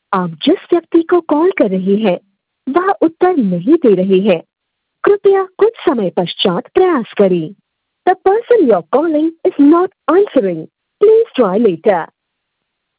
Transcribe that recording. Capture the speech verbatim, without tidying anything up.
आप जिस व्यक्ति को कॉल कर रहे हैं वह उत्तर नहीं दे रहे हैं। कृपया कुछ समय पश्चात प्रयास करें। The person you're calling is not answering. Please try later.